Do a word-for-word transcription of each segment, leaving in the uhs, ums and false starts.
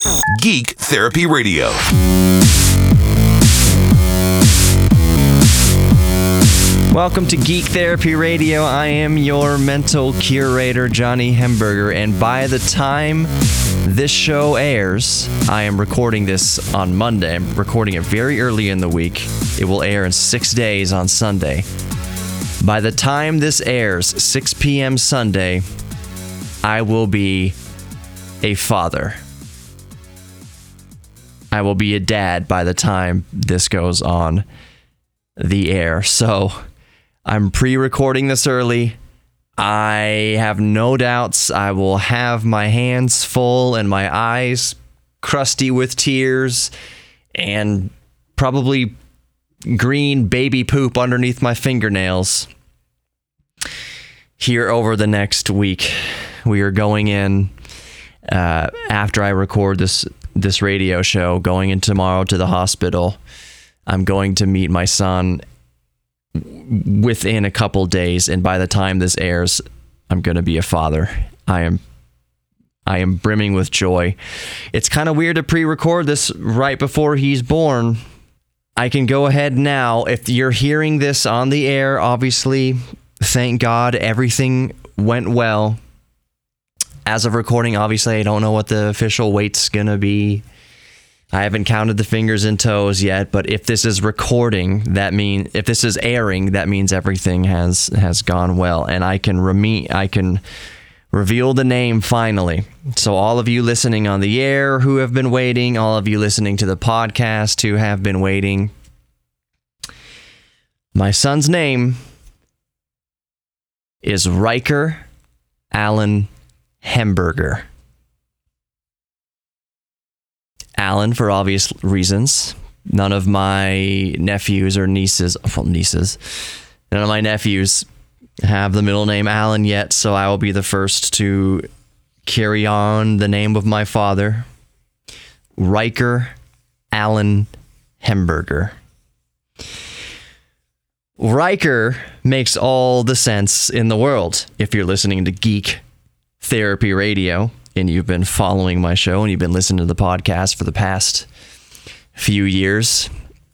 Geek Therapy Radio. Welcome to Geek Therapy Radio. I am your mental curator, Johnny Hemberger, and by the time this show airs, I am recording this on Monday. I'm recording it very early in the week. It will air in six days on Sunday. By the time this airs, six p.m. Sunday, I will be a father. I will be a dad by the time this goes on the air. So I'm pre-recording this early. I have no doubts I will have my hands full and my eyes crusty with tears and probably green baby poop underneath my fingernails here over the next week. We are going in uh, after I record this this radio show, going in tomorrow to the hospital. I'm going to meet my son within a couple days, and by the time this airs, I'm going to be a father. I am I am brimming with joy. It's kind of weird to pre-record this right before he's born. I can go ahead now. If you're hearing this on the air, obviously, thank God everything went well. As of recording, obviously, I don't know what the official weight's going to be. I haven't counted the fingers and toes yet, but if this is recording, that mean if this is airing, that means everything has has gone well, and I can reme- I can reveal the name finally. So all of you listening on the air who have been waiting, all of you listening to the podcast who have been waiting, my son's name is Riker Allen Hemberger. Alan, for obvious reasons. None of my nephews or nieces, well, nieces, none of my nephews have the middle name Alan yet, so I will be the first to carry on the name of my father, Riker Allen Hemberger. Riker makes all the sense in the world if you're listening to Geek Therapy Radio and you've been following my show and you've been listening to the podcast for the past few years.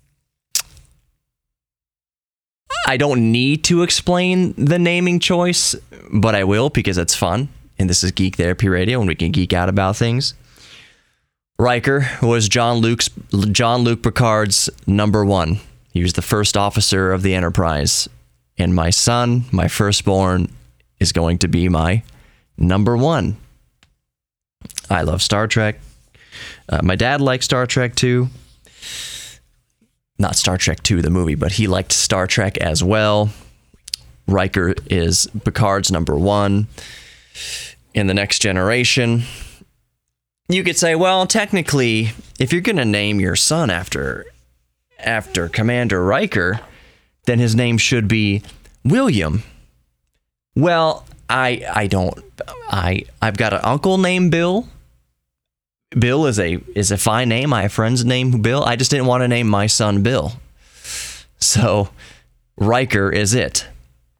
I don't need to explain the naming choice, but I will because it's fun. And this is Geek Therapy Radio and we can geek out about things. Riker was John Luke's John Luke Picard's number one. He was the first officer of the Enterprise. And my son, my firstborn, is going to be my number one. I love Star Trek. Uh, my dad liked Star Trek too. Not Star Trek two, the movie, but he liked Star Trek as well. Riker is Picard's number one. In The Next Generation, you could say, well, technically, if you're going to name your son after after Commander Riker, then his name should be William. Well, I I don't I I've got an uncle named Bill. Bill is a is a fine name. I have friends named Bill. I just didn't want to name my son Bill. So Riker is it.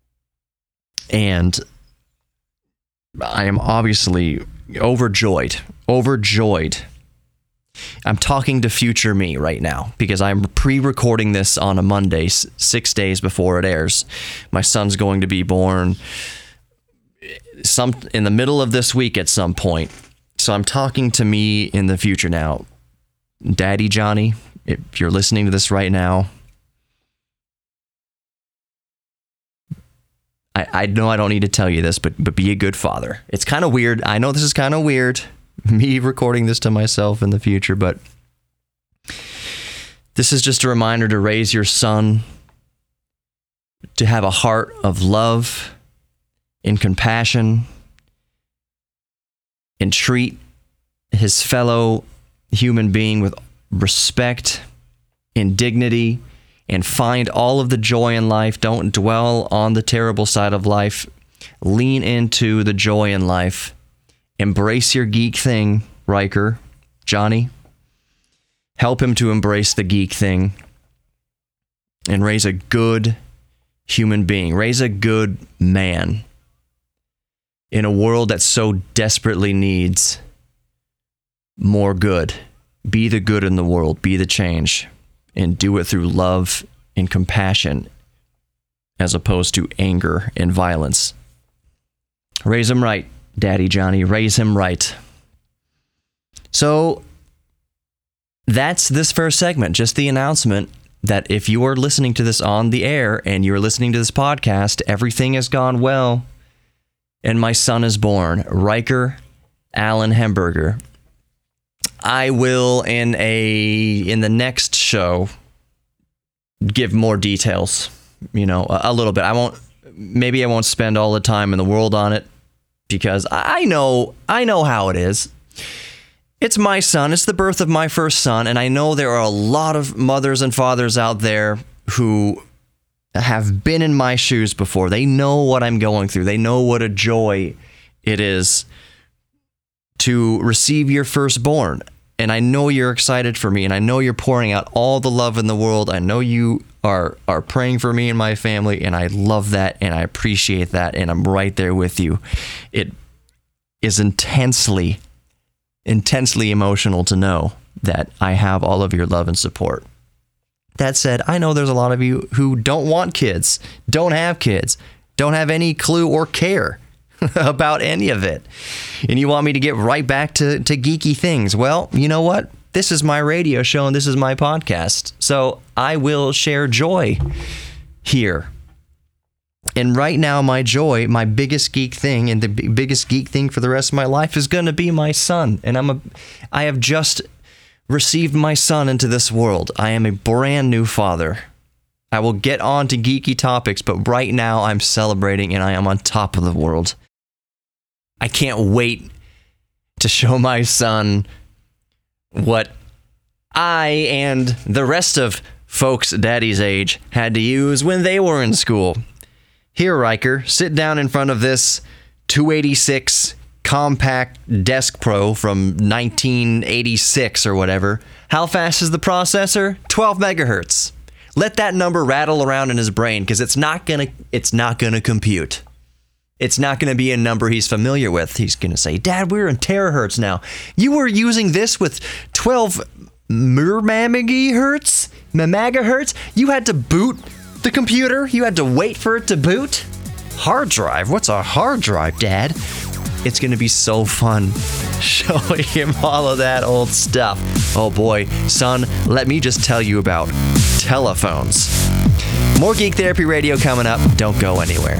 And I am obviously overjoyed. Overjoyed. I'm talking to future me right now because I'm pre-recording this on a Monday, six days before it airs. My son's going to be born some in the middle of this week at some point. So I'm talking to me in the future now. Daddy Johnny, if you're listening to this right now, I, I know I don't need to tell you this, but but be a good father. It's kind of weird. I know this is kind of weird, me recording this to myself in the future, but this is just a reminder to raise your son to have a heart of love and compassion and treat his fellow human being with respect and dignity and find all of the joy in life. Don't dwell on the terrible side of life. Lean into the joy in life. Embrace your geek thing, Riker, Johnny. Help him to embrace the geek thing and raise a good human being. Raise a good man in a world that so desperately needs more good. Be the good in the world. Be the change. And do it through love and compassion as opposed to anger and violence. Raise him right, Daddy Johnny. Raise him right. So that's this first segment. Just the announcement that if you are listening to this on the air and you're listening to this podcast, everything has gone well and my son is born, Riker Allen Hemberger. I will in a in the next show give more details, you know, a, a little bit. I won't maybe I won't spend all the time in the world on it because I know I know how it is. It's my son. It's the birth of my first son, and I know there are a lot of mothers and fathers out there who have been in my shoes before. They know what I'm going through. They know what a joy it is to receive your firstborn. And I know you're excited for me, and I know you're pouring out all the love in the world. I know you are are praying for me and my family, and I love that, and I appreciate that, and I'm right there with you. It is intensely, intensely emotional to know that I have all of your love and support. That said, I know there's a lot of you who don't want kids, don't have kids, don't have any clue or care about any of it. And you want me to get right back to, to geeky things. Well, you know what? This is my radio show and this is my podcast. So I will share joy here. And right now, my joy, my biggest geek thing and the b- biggest geek thing for the rest of my life is going to be my son. And I'm a, I have just received my son into this world. I am a brand new father. I will get on to geeky topics, but right now I'm celebrating and I am on top of the world. I can't wait to show my son what I and the rest of folks Daddy's age had to use when they were in school. Here, Riker, sit down in front of this two eighty-six Compact Desk Pro from nineteen eighty-six or whatever. How fast is the processor? twelve megahertz. Let that number rattle around in his brain because it's not gonna it's not gonna compute. It's not going to be a number he's familiar with. He's going to say, Dad, we're in terahertz now. You were using this with twelve megahertz? Megahertz? You had to boot the computer? You had to wait for it to boot? Hard drive? What's a hard drive, Dad? It's going to be so fun showing him all of that old stuff. Oh boy, son, let me just tell you about telephones. More Geek Therapy Radio coming up. Don't go anywhere.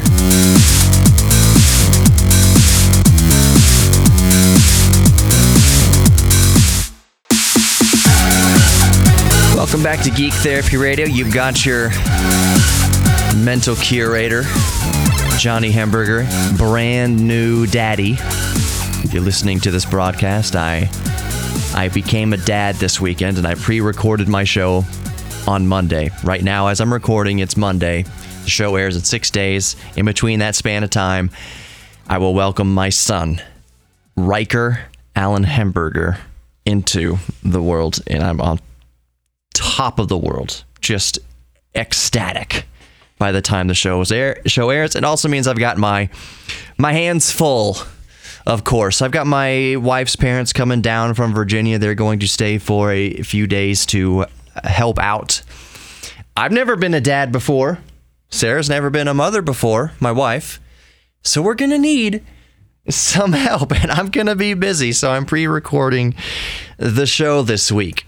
Welcome back to Geek Therapy Radio. You've got your mental curator, Johnny Hemberger, brand new daddy. If you're listening to this broadcast, I I became a dad this weekend, and I pre-recorded my show on Monday. Right now, as I'm recording, it's Monday. The show airs in six days. In between that span of time, I will welcome my son, Riker Allen Hemberger, into the world, and I'm on top of the world, just ecstatic by the time the show is air show airs. It also means I've got my my hands full. Of course, I've got my wife's parents coming down from Virginia. They're going to stay for a few days to help out. I've never been a dad before. Sarah's never been a mother before, my wife. So we're going to need some help, and I'm going to be busy, so I'm pre-recording the show this week.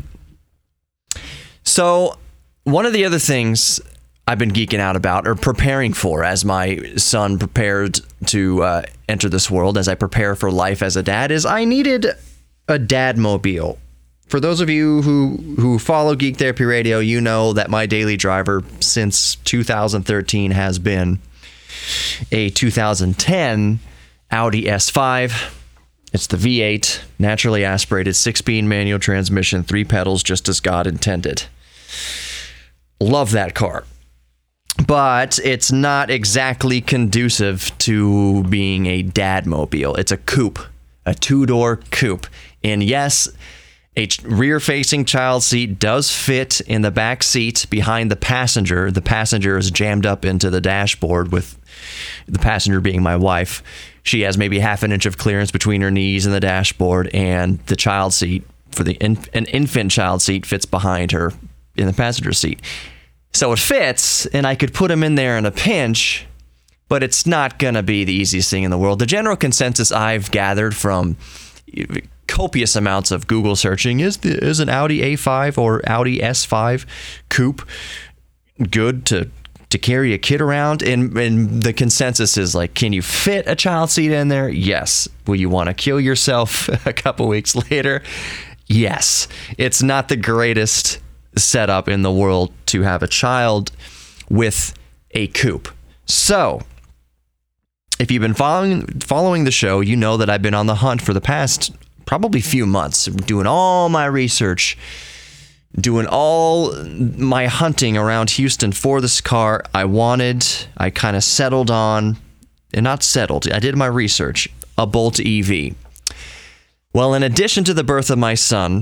So one of the other things I've been geeking out about, or preparing for, as my son prepared to uh, enter this world, as I prepare for life as a dad, is I needed a Dadmobile. For those of you who, who follow Geek Therapy Radio, you know that my daily driver since two thousand thirteen has been a two thousand ten Audi S five. It's the V eight, naturally aspirated, six-speed manual transmission, three pedals, just as God intended. Love that car. But it's not exactly conducive to being a Dadmobile. It's a coupe, a two-door coupe. And yes, a rear-facing child seat does fit in the back seat behind the passenger. The passenger is jammed up into the dashboard, with the passenger being my wife. she has maybe half an inch of clearance between her knees and the dashboard, and the child seat for the in, an infant child seat fits behind her in the passenger seat. So it fits, and I could put him in there in a pinch, but it's not going to be the easiest thing in the world. The general consensus I've gathered from copious amounts of Google searching is the, is an Audi A five or Audi S five coupe good to to carry a kid around? And, and the consensus is like, can you fit a child seat in there? Yes. Will you want to kill yourself a couple weeks later? Yes. It's not the greatest setup in the world to have a child with a coupe. So, if you've been following following the show, you know that I've been on the hunt for the past probably few months, doing all my research, doing all my hunting around Houston for this car. I wanted, I kind of settled on, and not settled, I did my research, a Bolt E V. Well, in addition to the birth of my son,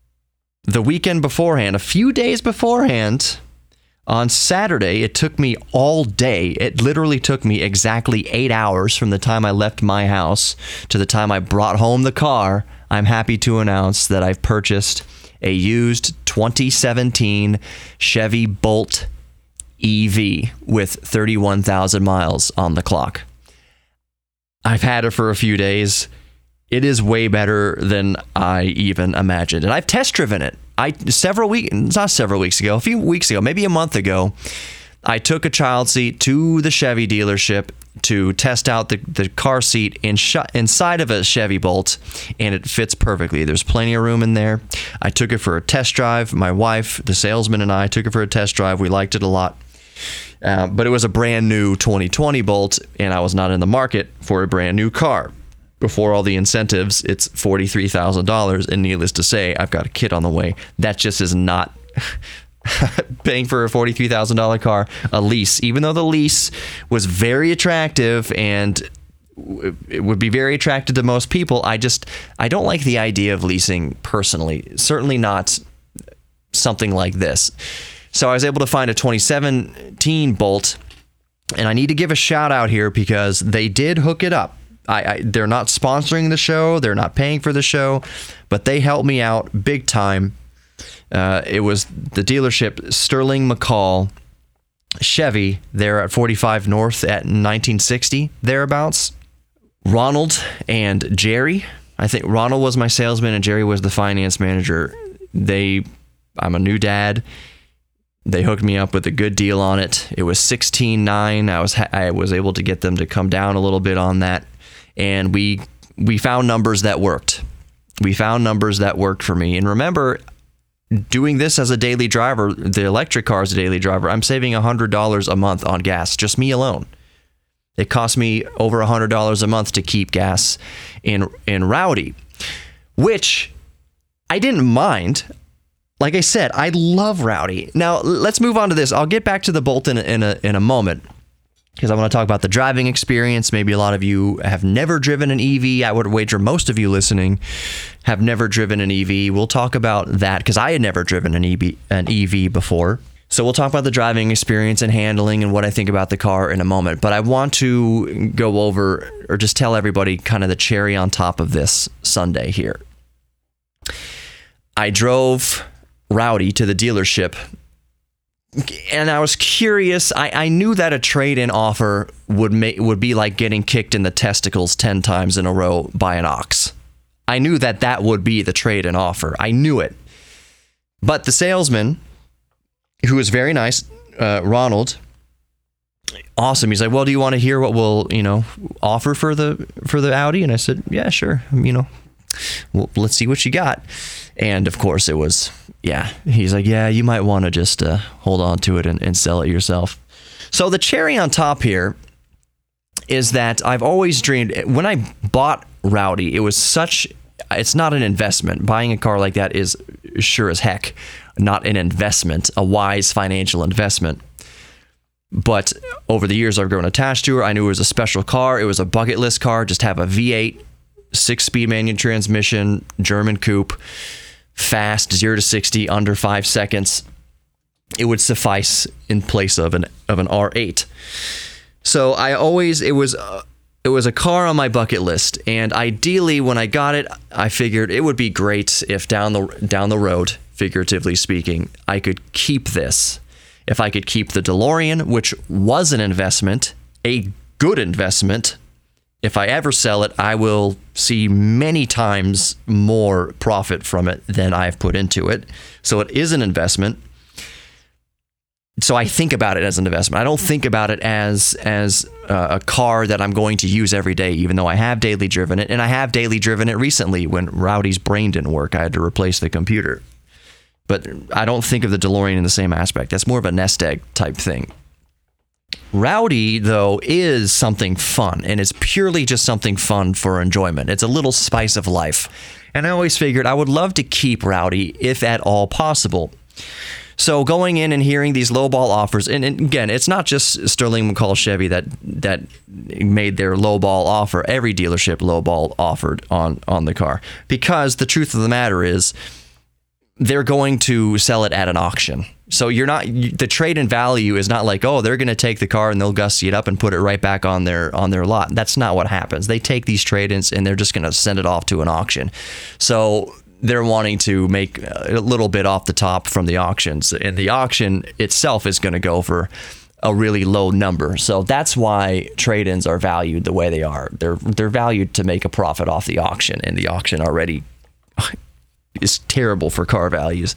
the weekend beforehand, a few days beforehand, on Saturday, it took me all day. It literally took me exactly eight hours from the time I left my house to the time I brought home the car. I'm happy to announce that I've purchased a used twenty seventeen Chevy Bolt E V with thirty-one thousand miles on the clock. I've had it for a few days. It is way better than I even imagined. And I've test driven it. I several weeks, not several weeks ago, a few weeks ago, maybe a month ago, I took a child seat to the Chevy dealership to test out the, the car seat in sh- inside of a Chevy Bolt, and it fits perfectly. There's plenty of room in there. I took it for a test drive. My wife, the salesman, and I took it for a test drive. We liked it a lot. Uh, but it was a brand new twenty twenty Bolt, and I was not in the market for a brand new car. Before all the incentives, it's forty-three thousand dollars, and needless to say, I've got a kid on the way. That just is not paying for a forty-three thousand dollars car, a lease, even though the lease was very attractive and it would be very attractive to most people. I just, I don't like the idea of leasing personally, certainly not something like this. So I was able to find a twenty seventeen Bolt, and I need to give a shout out here because they did hook it up. I, I they're not sponsoring the show, they're not paying for the show, but they helped me out big time. Uh, it was the dealership Sterling McCall Chevy there at forty-five North at nineteen sixty, thereabouts. Ronald and Jerry, I think Ronald was my salesman and Jerry was the finance manager. They, I'm a new dad. They hooked me up with a good deal on it. It was sixteen nine. I was I was able to get them to come down a little bit on that, and we we found numbers that worked. We found numbers that worked for me. And remember, doing this as a daily driver, the electric car as a daily driver, I'm saving one hundred dollars a month on gas, just me alone. It cost me over one hundred dollars a month to keep gas in in Rowdy, which I didn't mind. Like I said, I love Rowdy. Now, let's move on to this. I'll get back to the Bolt in a, in a, in a moment because I want to talk about the driving experience. Maybe a lot of you have never driven an E V. I would wager most of you listening have never driven an E V. We'll talk about that because I had never driven an E V, an E V before. So we'll talk about the driving experience and handling and what I think about the car in a moment. But I want to go over or just tell everybody kind of the cherry on top of this Sunday here. I drove Rowdy to the dealership, and I was curious. I, I knew that a trade-in offer would make would be like getting kicked in the testicles ten times in a row by an ox. I knew that that would be the trade-in offer. I knew it. But the salesman, who was very nice, uh, Ronald, awesome. He's like, "Well, do you want to hear what we'll, you know, offer for the for the Audi?" And I said, "Yeah, sure. You know, well, let's see what you got." And of course, it was. Yeah, he's like, yeah, you might want to just uh, hold on to it and, and sell it yourself. So the cherry on top here is that I've always dreamed, when I bought Rowdy, it was such, it's not an investment. Buying a car like that is sure as heck not an investment, a wise financial investment. But over the years, I've grown attached to her. I knew it was a special car. It was a bucket list car, just have a V eight, six-speed manual transmission, German coupe, fast, zero to sixty under five seconds. It would suffice in place of an of an R eight. So I always, it was uh, it was a car on my bucket list, and ideally, when I got it, I figured it would be great if down the down the road, figuratively speaking, I could keep this. If I could keep the DeLorean, which was an investment, a good investment. If I ever sell it, I will see many times more profit from it than I've put into it. So it is an investment. So I think about it as an investment. I don't think about it as as uh, a car that I'm going to use every day, even though I have daily driven it. And I have daily driven it recently when Rowdy's brain didn't work. I had to replace the computer. But I don't think of the DeLorean in the same aspect. That's more of a nest egg type thing. Rowdy, though, is something fun, and it's purely just something fun for enjoyment. It's a little spice of life. And I always figured I would love to keep Rowdy if at all possible. So going in and hearing these lowball offers, and, and again, it's not just Sterling McCall Chevy that that made their lowball offer. Every dealership lowball offered on, on the car. Because the truth of the matter is, they're going to sell it at an auction. So you're not, the trade-in value is not like, oh, they're going to take the car and they'll gussy it up and put it right back on their on their lot. That's not what happens. They take these trade-ins and they're just going to send it off to an auction. So they're wanting to make a little bit off the top from the auctions, and the auction itself is going to go for a really low number. So that's why trade-ins are valued the way they are. They're they're valued to make a profit off the auction, and the auction already is terrible for car values.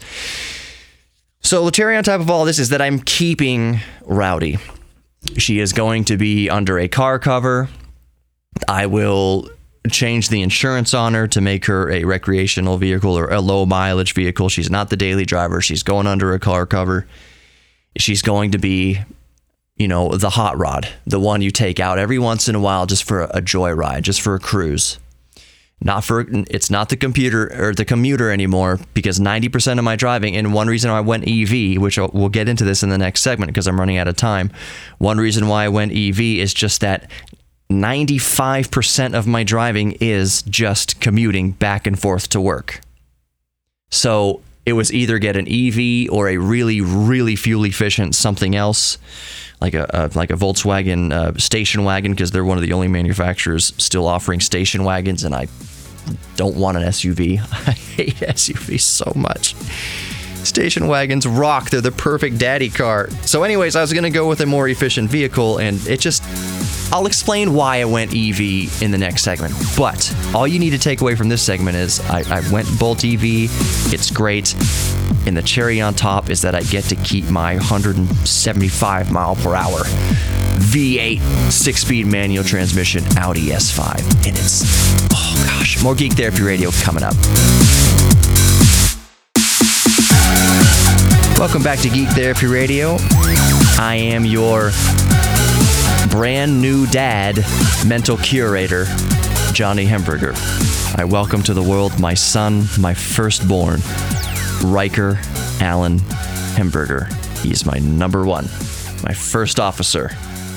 So the cherry on top of all this is that I'm keeping Rowdy. She is going to be under a car cover. I will change the insurance on her to make her a recreational vehicle or a low mileage vehicle. She's not the daily driver. She's going under a car cover. She's going to be, you know, the hot rod, the one you take out every once in a while just for a joyride, just for a cruise. Not for, it's not the computer or the commuter anymore, because ninety percent of my driving, and one reason I went E V, which I'll, we'll get into this in the next segment because I'm running out of time. One reason why I went E V is just that ninety-five percent of my driving is just commuting back and forth to work. So it was either get an E V or a really, really fuel efficient something else, like a, a like a Volkswagen uh, station wagon, because they're one of the only manufacturers still offering station wagons, and I don't want an S U V. I hate S U Vs so much. Station wagons rock. They're the perfect daddy car. So anyways, I was going to go with a more efficient vehicle, and it just... I'll explain why I went E V in the next segment. But all you need to take away from this segment is I, I went Bolt E V. It's great. And the cherry on top is that I get to keep my one hundred seventy-five mile per hour V eight six-speed manual transmission Audi S five. And it's... Oh, gosh. More Geek Therapy Radio coming up. Welcome back to Geek Therapy Radio. I am your brand new dad, mental curator, Johnny Hemberger. I welcome to the world my son, my firstborn, Riker Allen Hemberger. He's my number one, my first officer.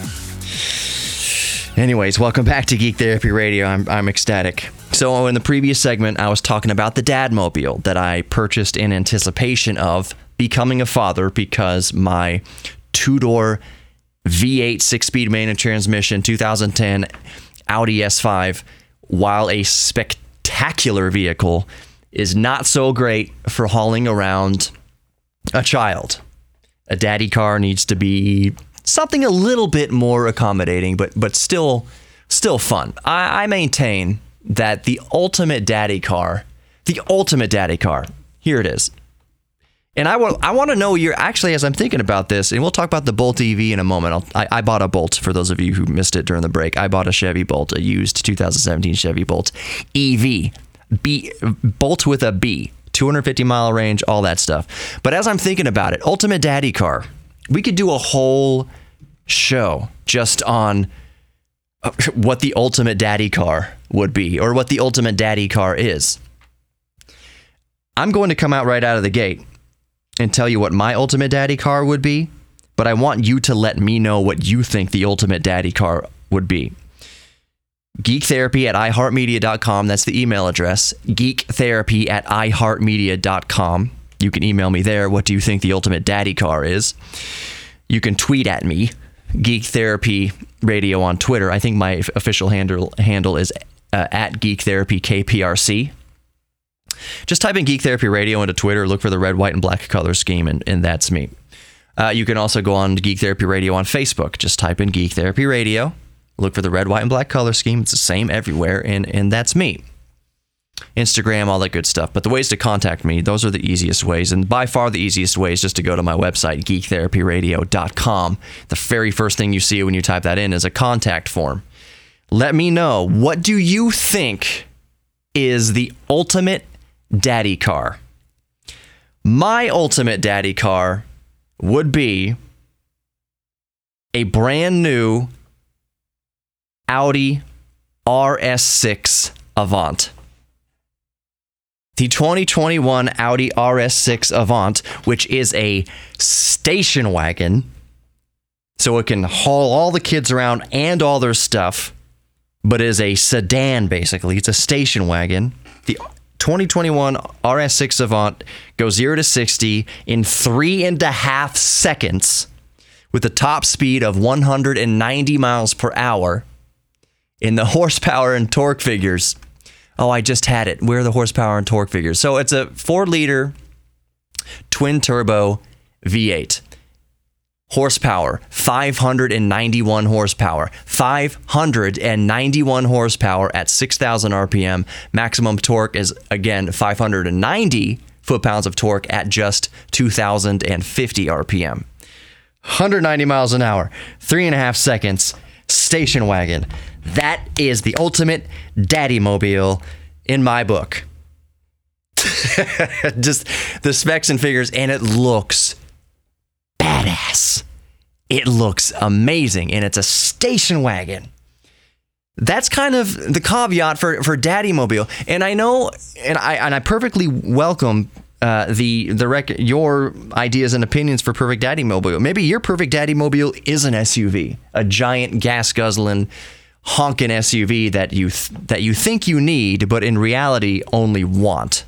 Anyways, welcome back to Geek Therapy Radio. I'm I'm ecstatic. So in the previous segment, I was talking about the Dadmobile that I purchased in anticipation of becoming a father, because my two-door V eight six-speed manual transmission two thousand ten Audi S five, while a spectacular vehicle, is not so great for hauling around a child. A daddy car needs to be something a little bit more accommodating, but but still still fun. I, I maintain that the ultimate daddy car, the ultimate daddy car, here it is. And I want I want to know your, actually, as I'm thinking about this, and we'll talk about the Bolt E V in a moment. I'll, I, I bought a Bolt, for those of you who missed it during the break. I bought a Chevy Bolt, a used two thousand seventeen Chevy Bolt E V, B, Bolt with a B, two hundred fifty mile range, all that stuff. But as I'm thinking about it, ultimate daddy car, we could do a whole show just on what the ultimate daddy car would be, or what the ultimate daddy car is. I'm going to come out right out of the gate and tell you what my ultimate daddy car would be, but I want you to let me know what you think the ultimate daddy car would be. Geektherapy at i heart media dot com, that's the email address. Geektherapy at i heart media dot com. You can email me there. What do you think the ultimate daddy car is? You can tweet at me. Geek Therapy Radio on Twitter. I think my official handle handle is uh, at Geek Therapy K P R C. Just type in Geek Therapy Radio into Twitter, look for the red, white, and black color scheme, and, and that's me. Uh, you can also go on to Geek Therapy Radio on Facebook. Just type in Geek Therapy Radio, look for the red, white, and black color scheme. It's the same everywhere, and, and that's me. Instagram, all that good stuff. But the ways to contact me, those are the easiest ways. And by far the easiest way is just to go to my website, geek therapy radio dot com. The very first thing you see when you type that in is a contact form. Let me know, what do you think is the ultimate daddy car? My ultimate daddy car would be a brand new Audi R S six Avant. The twenty twenty-one Audi R S six Avant, which is a station wagon, so it can haul all the kids around and all their stuff, but is a sedan, basically. It's a station wagon. The twenty twenty-one R S six Avant goes zero to sixty in three and a half seconds with a top speed of one hundred ninety miles per hour. In the horsepower and torque figures, oh, I just had it. Where are the horsepower and torque figures? So it's a four liter twin turbo V eight. Horsepower, five hundred ninety-one horsepower. five hundred ninety-one horsepower at six thousand R P M. Maximum torque is, again, five hundred ninety foot-pounds of torque at just two thousand fifty R P M. one hundred ninety miles an hour, three and a half seconds, station wagon. That is the ultimate daddy mobile in my book. Just the specs and figures, and it looks badass. It looks amazing, and it's a station wagon. That's kind of the caveat for, for Daddy Mobile. And I know, and I and I perfectly welcome uh, the the rec- your ideas and opinions for Perfect Daddy Mobile. Maybe your Perfect Daddy Mobile is an S U V, a giant gas guzzling, honking S U V that you th- that you think you need, but in reality only want.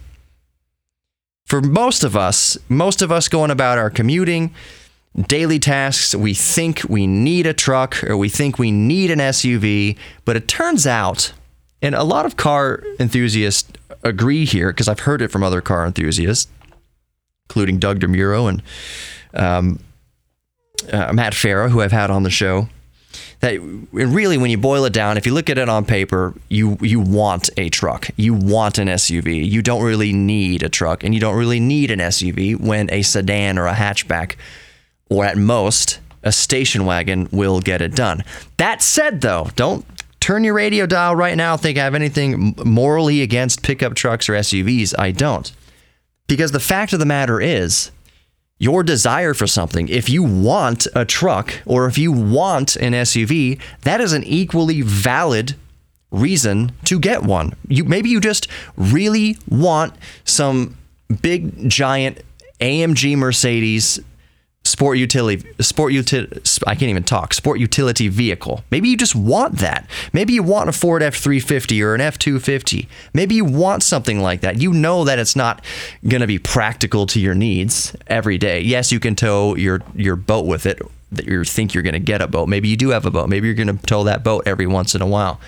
For most of us, most of us going about our commuting, daily tasks, we think we need a truck or we think we need an S U V, but it turns out, and a lot of car enthusiasts agree here, because I've heard it from other car enthusiasts, including Doug DeMuro and um, uh, Matt Farah, who I've had on the show, that really, when you boil it down, if you look at it on paper, you you want a truck. You want an S U V. You don't really need a truck, and you don't really need an S U V when a sedan or a hatchback, or at most, a station wagon will get it done. That said, though, don't turn your radio dial right now and think I have anything morally against pickup trucks or S U Vs. I don't. Because the fact of the matter is, your desire for something, if you want a truck or if you want an S U V, that is an equally valid reason to get one. You maybe you just really want some big giant A M G Mercedes sport utility sport utility I can't even talk sport utility vehicle. Maybe you just want that. Maybe you want a Ford F three fifty or an F two fifty. Maybe you want something like that. You know that it's not going to be practical to your needs every day. Yes, you can tow your your boat with it. That you think you're going to get a boat. Maybe you do have a boat. Maybe you're going to tow that boat every once in a while.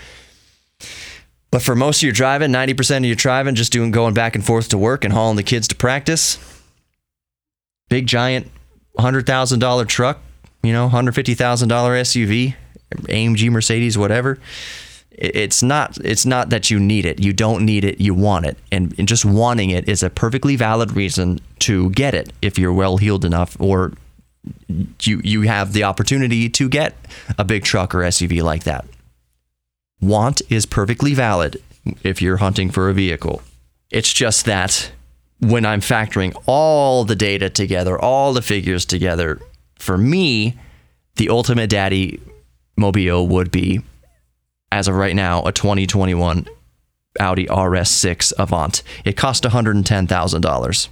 But for most of your driving, ninety percent of your driving, just doing going back and forth to work and hauling the kids to practice, big giant one hundred thousand dollars truck, you know, one hundred fifty thousand dollars S U V, A M G Mercedes, whatever. It's not it's not that you need it. You don't need it. You want it. And, and just wanting it is a perfectly valid reason to get it if you're well-heeled enough, or you you have the opportunity to get a big truck or S U V like that. Want is perfectly valid if you're hunting for a vehicle. It's just that when I'm factoring all the data together, all the figures together, for me, the ultimate daddy mobile would be, as of right now, a twenty twenty-one Audi R S six Avant. It cost one hundred ten thousand dollars.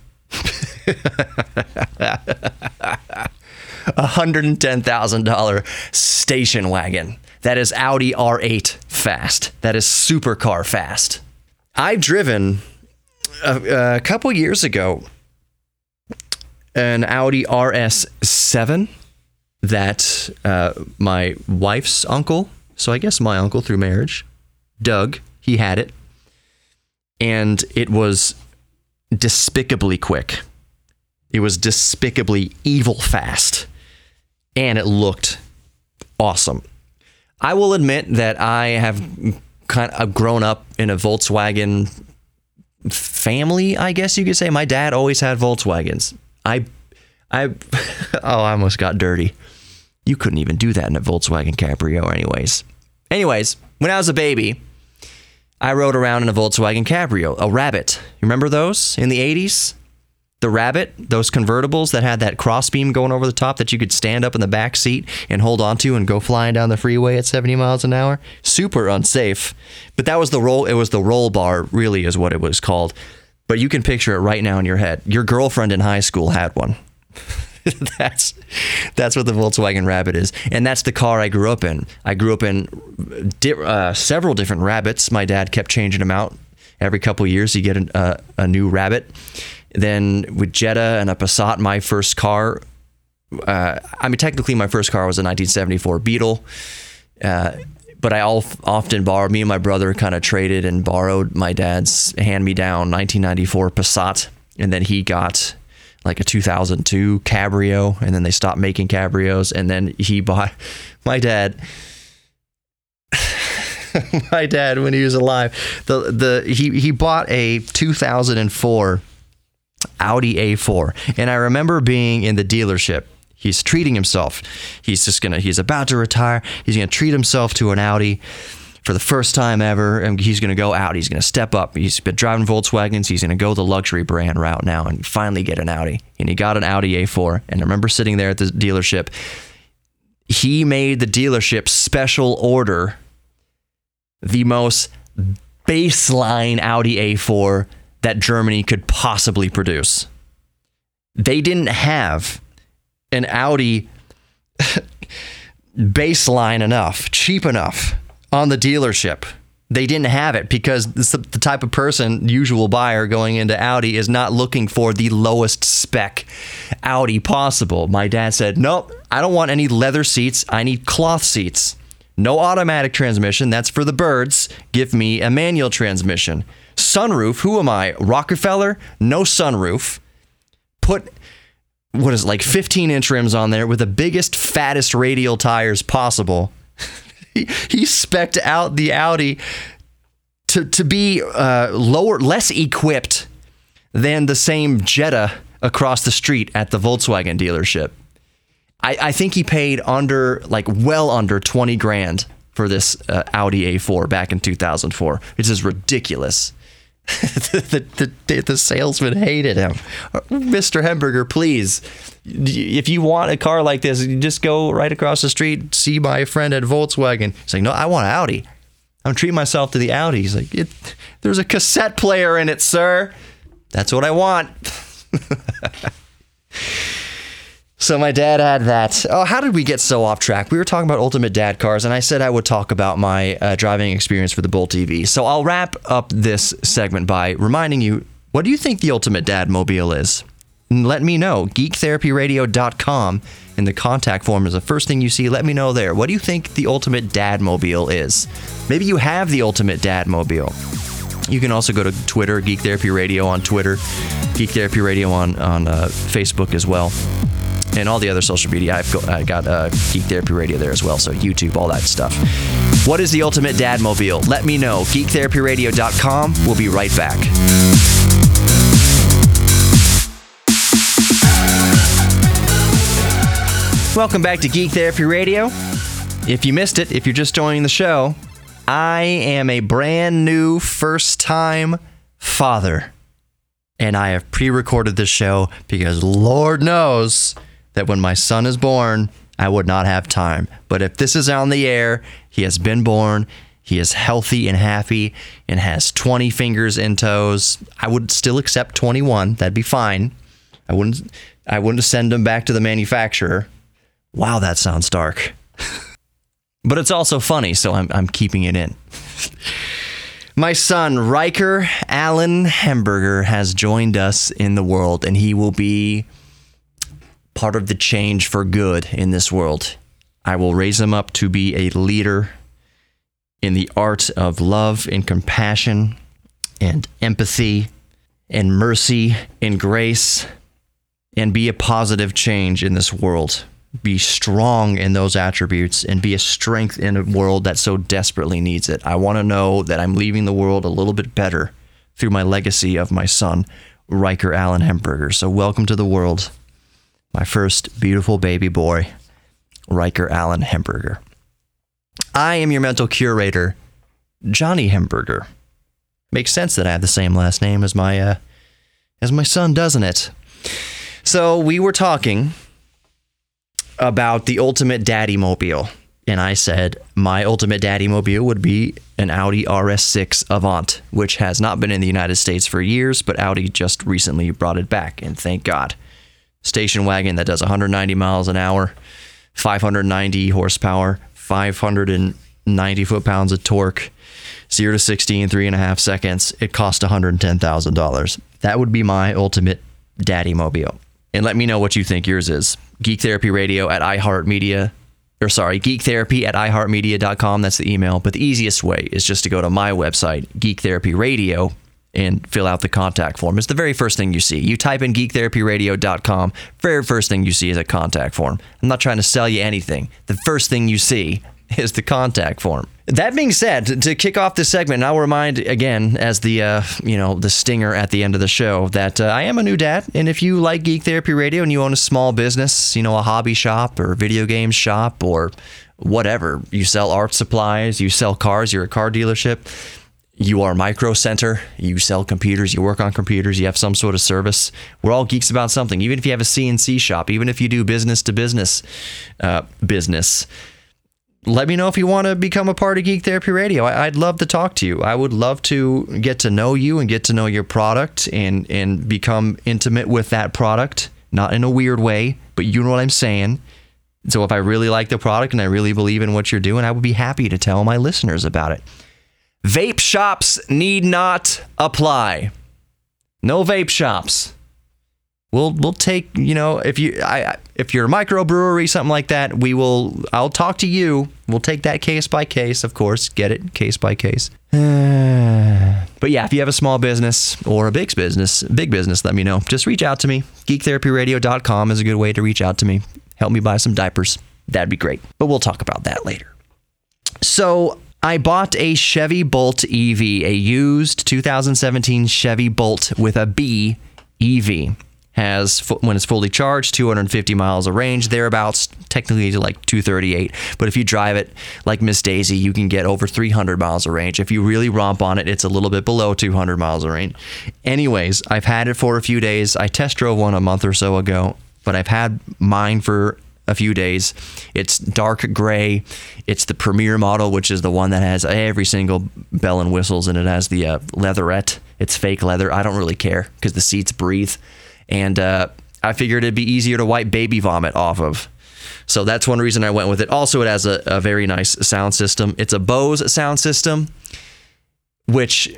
one hundred ten thousand dollars station wagon. That is Audi R eight fast. That is supercar fast. I've driven A, a couple years ago an Audi R S seven, that uh, my wife's uncle, so I guess my uncle through marriage, Doug, he had it. And it was despicably quick. It was despicably evil fast. And it looked awesome. I will admit that I have kind of grown up in a Volkswagen family, I guess you could say. My dad always had Volkswagens. I, I, oh, I almost got dirty. You couldn't even do that in a Volkswagen Cabrio anyways. Anyways, when I was a baby, I rode around in a Volkswagen Cabrio, a Rabbit. You remember those in the eighties? The Rabbit, those convertibles that had that crossbeam going over the top that you could stand up in the back seat and hold onto and go flying down the freeway at seventy miles an hour. Super unsafe. But that was the roll. It was the roll bar, really, is what it was called. But you can picture it right now in your head. Your girlfriend in high school had one. that's that's what the Volkswagen Rabbit is, and that's the car I grew up in. I grew up in di- uh, several different Rabbits. My dad kept changing them out every couple of years. You get an, uh, a new Rabbit. Then with Jetta and a Passat, my first car. Uh, I mean, technically, my first car was a nineteen seventy-four Beetle, uh, but I all, often borrowed. Me and my brother kind of traded and borrowed my dad's hand-me-down nineteen ninety-four Passat, and then he got like a two thousand two Cabrio, and then they stopped making Cabrios, and then he bought my dad my dad when he was alive the the he he bought a two thousand four Audi A four, and I remember being in the dealership. He's treating himself. He's just gonna he's about to retire. He's gonna treat himself to an Audi for the first time ever, and he's going to go out. He's going to step up. He's been driving Volkswagens. He's going to go the luxury brand route now and finally get an Audi. And he got an Audi A four. And I remember sitting there at the dealership. He made the dealership special order the most baseline Audi A four that Germany could possibly produce. They didn't have an Audi baseline enough, cheap enough, on the dealership. They didn't have it because the type of person, usual buyer going into Audi, is not looking for the lowest spec Audi possible. My dad said, nope, I don't want any leather seats. I need cloth seats. No automatic transmission. That's for the birds. Give me a manual transmission. Sunroof. Who am I? Rockefeller? No sunroof. Put, what is it, like fifteen inch rims on there with the biggest, fattest radial tires possible. He, he spec'd out the Audi to to be uh, lower, less equipped than the same Jetta across the street at the Volkswagen dealership. I, I think he paid under, like, well under twenty grand for this uh, Audi A four back in two thousand four. It's just ridiculous. the, the, the, the salesman hated him. Mister Hemberger, please, if you want a car like this, you just go right across the street, see my friend at Volkswagen. He's like, no, I want an Audi. I'm treating myself to the Audi. He's like, it, there's a cassette player in it, sir. That's what I want. So my dad had that. Oh, how did we get so off track? We were talking about ultimate dad cars, and I said I would talk about my uh, driving experience for the Bolt E V. So I'll wrap up this segment by reminding you, what do you think the ultimate dad mobile is? And let me know. geek therapy radio dot com in the contact form is the first thing you see. Let me know there. What do you think the ultimate dad mobile is? Maybe you have the ultimate dad mobile. You can also go to Twitter, Geek Therapy Radio on Twitter, Geek Therapy Radio on, on uh, Facebook as well. And all the other social media. I've got, I got uh, Geek Therapy Radio there as well, so YouTube, all that stuff. What is the ultimate dad mobile? Let me know. geek therapy radio dot com. We'll be right back. Welcome back to Geek Therapy Radio. If you missed it, if you're just joining the show, I am a brand new first-time father. And I have pre-recorded this show because Lord knows that when my son is born, I would not have time. But if this is on the air, he has been born, he is healthy and happy, and has twenty fingers and toes. I would still accept twenty-one. That'd be fine. I wouldn't I wouldn't send him back to the manufacturer. Wow, that sounds dark. But it's also funny, so I'm I'm keeping it in. My son, Riker Allen Hemberger, has joined us in the world, and he will be part of the change for good in this world. I will raise him up to be a leader in the art of love and compassion and empathy and mercy and grace, and be a positive change in this world. Be strong in those attributes and be a strength in a world that so desperately needs it. I want to know that I'm leaving the world a little bit better through my legacy of my son, Riker Allen Hemberger. So welcome to the world, my first beautiful baby boy, Riker Allen Hemberger. I am your mental curator, Johnny Hemberger. Makes sense that I have the same last name as my uh, as my son, doesn't it? So we were talking about the ultimate daddy mobile, and I said my ultimate daddy mobile would be an Audi R S six Avant, which has not been in the United States for years, but Audi just recently brought it back, and thank God. Station wagon that does one hundred ninety miles an hour, five hundred ninety horsepower, five hundred ninety foot-pounds of torque, zero to sixty in three and a half seconds. It cost one hundred ten thousand dollars. That would be my ultimate daddy mobile. And let me know what you think yours is. Geek Therapy Radio at iHeartMedia, or sorry, Geek Therapy at i heart media dot com. That's the email. But the easiest way is just to go to my website, Geek Therapy Radio, and fill out the contact form. It's the very first thing you see. You type in geek therapy radio dot com, very first thing you see is a contact form. I'm not trying to sell you anything. The first thing you see is the contact form. That being said, to, to kick off this segment, I'll remind again, as the uh, you know the stinger at the end of the show, that uh, I am a new dad, and if you like Geek Therapy Radio and you own a small business, you know, a hobby shop or video games shop or whatever, you sell art supplies, you sell cars, you're a car dealership, you are Micro Center, you sell computers, you work on computers, you have some sort of service. We're all geeks about something. Even if you have a C N C shop, even if you do business to business uh, business. Let me know if you want to become a part of Geek Therapy Radio. I, I'd love to talk to you. I would love to get to know you and get to know your product and, and become intimate with that product. Not in a weird way, but you know what I'm saying. So if I really like the product and I really believe in what you're doing, I would be happy to tell my listeners about it. Vape shops need not apply. No vape shops. We'll we'll take, you know, if you I if you're a microbrewery, something like that, we will I'll talk to you. We'll take that case by case, of course. Get it? Case by case. Uh, but yeah, if you have a small business or a big business, big business, let me know. Just reach out to me. geek therapy radio dot com is a good way to reach out to me. Help me buy some diapers. That'd be great. But we'll talk about that later. So I bought a Chevy Bolt E V, a used two thousand seventeen Chevy Bolt with a B E V. Has, when it's fully charged, two hundred fifty miles of range, thereabouts, technically to like two thirty-eight. But if you drive it like Miss Daisy, you can get over three hundred miles of range. If you really romp on it, it's a little bit below two hundred miles of range. Anyways, I've had it for a few days. I test drove one a month or so ago, but I've had mine for a few days. It's dark gray. It's the Premier model, which is the one that has every single bell and whistles, and it has the uh, leatherette. It's fake leather. I don't really care because the seats breathe. And uh, I figured it'd be easier to wipe baby vomit off of. So that's one reason I went with it. Also, it has a, a very nice sound system. It's a Bose sound system, which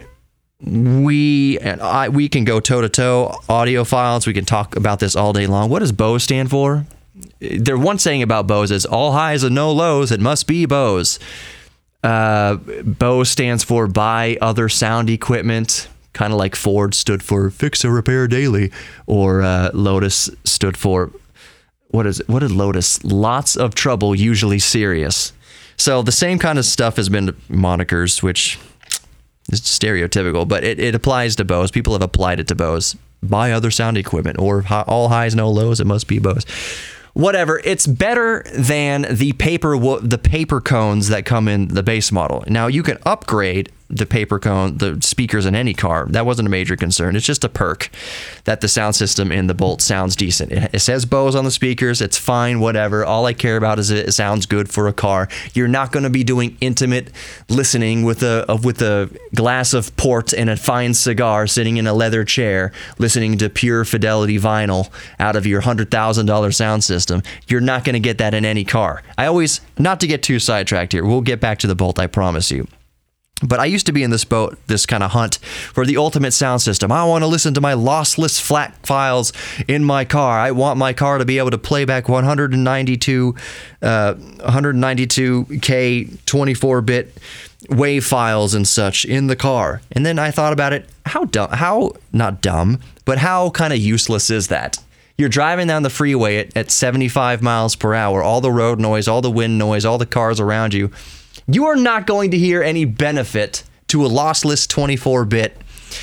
we and I we can go toe-to-toe, audiophiles. We can talk about this all day long. What does Bose stand for? Their one saying about Bose is, all highs and no lows, it must be Bose. Uh, Bose stands for buy other sound equipment. Kind of like Ford stood for fix or repair daily, or uh, Lotus stood for, what is it? What is Lotus? Lots of trouble, usually serious. So the same kind of stuff has been monikers, which is stereotypical, but it, it applies to Bose. People have applied it to Bose. Buy other sound equipment, or all highs, no lows, it must be Bose. Whatever, it's better than the paper the paper cones that come in the base model. Now, you can upgrade the paper cone, the speakers in any car. That wasn't a major concern. It's just a perk that the sound system in the Bolt sounds decent. It, it says Bose on the speakers. It's fine, whatever. All I care about is it sounds good for a car. You're not going to be doing intimate listening with a with a glass of port and a fine cigar sitting in a leather chair, listening to pure fidelity vinyl out of your one hundred thousand dollars sound system. You're not going to get that in any car. I always, not to get too sidetracked here, we'll get back to the Bolt, I promise you. But I used to be in this boat, this kind of hunt for the ultimate sound system. I want to listen to my lossless FLAC files in my car. I want my car to be able to play back one ninety-two, uh, one ninety-two K twenty-four bit wave files and such in the car. And then I thought about it. How dumb, how, not dumb, but how kind of useless is that? You're driving down the freeway at, at seventy-five miles per hour, all the road noise, all the wind noise, all the cars around you. You are not going to hear any benefit to a lossless twenty-four bit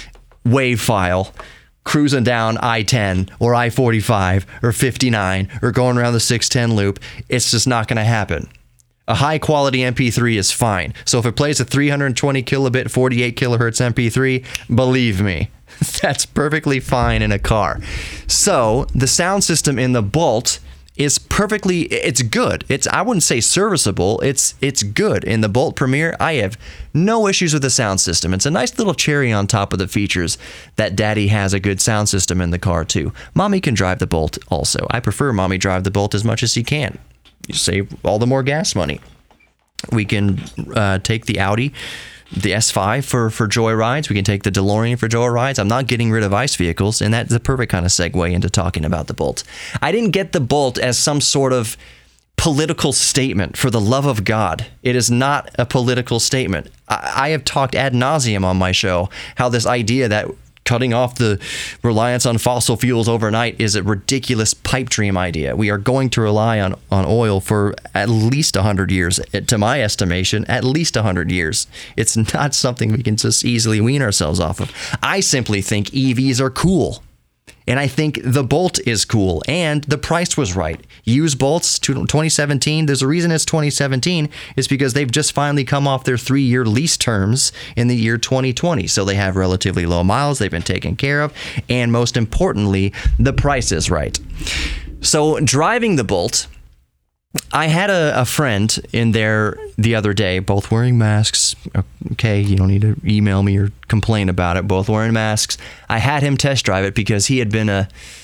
wave file cruising down I ten or I forty-five or fifty-nine or going around the six ten loop. It's just not going to happen. A high quality M P three is fine. So if it plays a three hundred twenty kilobit, forty-eight kilohertz M P three, believe me, that's perfectly fine in a car. So the sound system in the Bolt is perfectly, it's good. It's, I wouldn't say serviceable. It's it's good. In the Bolt Premier, I have no issues with the sound system. It's a nice little cherry on top of the features that Daddy has a good sound system in the car too. Mommy can drive the Bolt also. I prefer Mommy drive the Bolt as much as she can. You save all the more gas money. We can uh, take the Audi, the S five for, for joyrides. We can take the DeLorean for joyrides. I'm not getting rid of ICE vehicles, and that's the perfect kind of segue into talking about the Bolt. I didn't get the Bolt as some sort of political statement. For the love of God, it is not a political statement. I, I have talked ad nauseum on my show how this idea that cutting off the reliance on fossil fuels overnight is a ridiculous pipe dream idea. We are going to rely on, on oil for at least one hundred years. To my estimation, at least one hundred years. It's not something we can just easily wean ourselves off of. I simply think E Vs are cool. And I think the Bolt is cool, and the price was right. Used Bolts, twenty seventeen, there's a reason it's twenty seventeen, is because they've just finally come off their three-year lease terms in the year twenty twenty. So they have relatively low miles, they've been taken care of, and most importantly, the price is right. So driving the Bolt, I had a, a friend in there the other day, both wearing masks. Okay, you don't need to email me or complain about it. Both wearing masks. I had him test drive it because he had been a,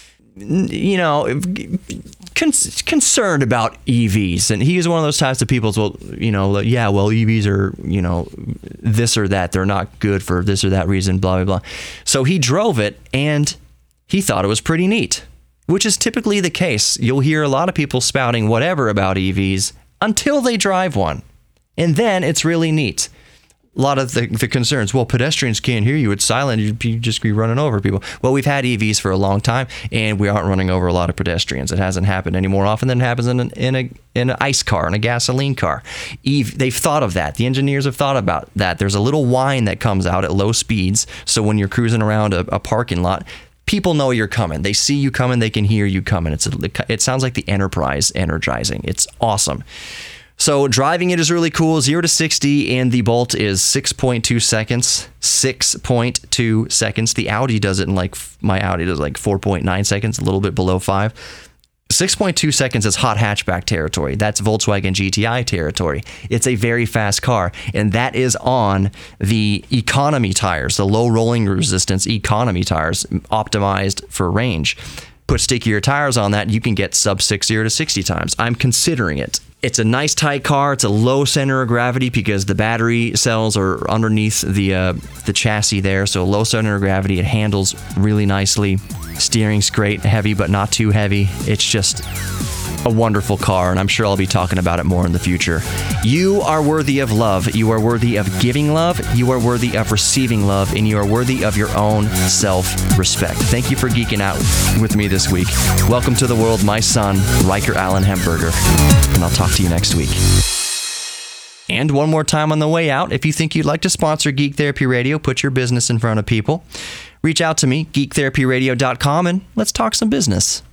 you know, con- concerned about E Vs, and he was one of those types of people. Well, you know, like, yeah, well, E Vs are, you know, this or that. They're not good for this or that reason. Blah blah blah. So he drove it, and he thought it was pretty neat. Which is typically the case. You'll hear a lot of people spouting whatever about E Vs until they drive one. And then it's really neat. A lot of the, the concerns, well, pedestrians can't hear you. It's silent. You'd you just be running over people. Well, we've had E Vs for a long time, and we aren't running over a lot of pedestrians. It hasn't happened any more often than it happens in, an, in, a, in an ICE car, in a gasoline car. E V, they've thought of that. The engineers have thought about that. There's a little whine that comes out at low speeds, so when you're cruising around a, a parking lot, people know you're coming. They see you coming. They can hear you coming. It's a, it sounds like the Enterprise energizing. It's awesome. So driving it is really cool. zero to sixty, and the Bolt is six point two seconds. six point two seconds. The Audi does it in like, my Audi does like four point nine seconds, a little bit below five. six point two seconds is hot hatchback territory. That's Volkswagen G T I territory. It's a very fast car, and that is on the economy tires, the low rolling resistance economy tires, optimized for range. Put stickier tires on that, you can get sub sixty to sixty times. I'm considering it. It's a nice tight car. It's a low center of gravity because the battery cells are underneath the uh, the chassis there. So low center of gravity. It handles really nicely. Steering's great, heavy but not too heavy. It's just a wonderful car, and I'm sure I'll be talking about it more in the future. You are worthy of love. You are worthy of giving love. You are worthy of receiving love, and you are worthy of your own self-respect. Thank you for geeking out with me this week. Welcome to the world, my son, Riker Allen Hemberger, and I'll talk to you next week. And one more time on the way out, if you think you'd like to sponsor Geek Therapy Radio, put your business in front of people, reach out to me, geek therapy radio dot com, and let's talk some business.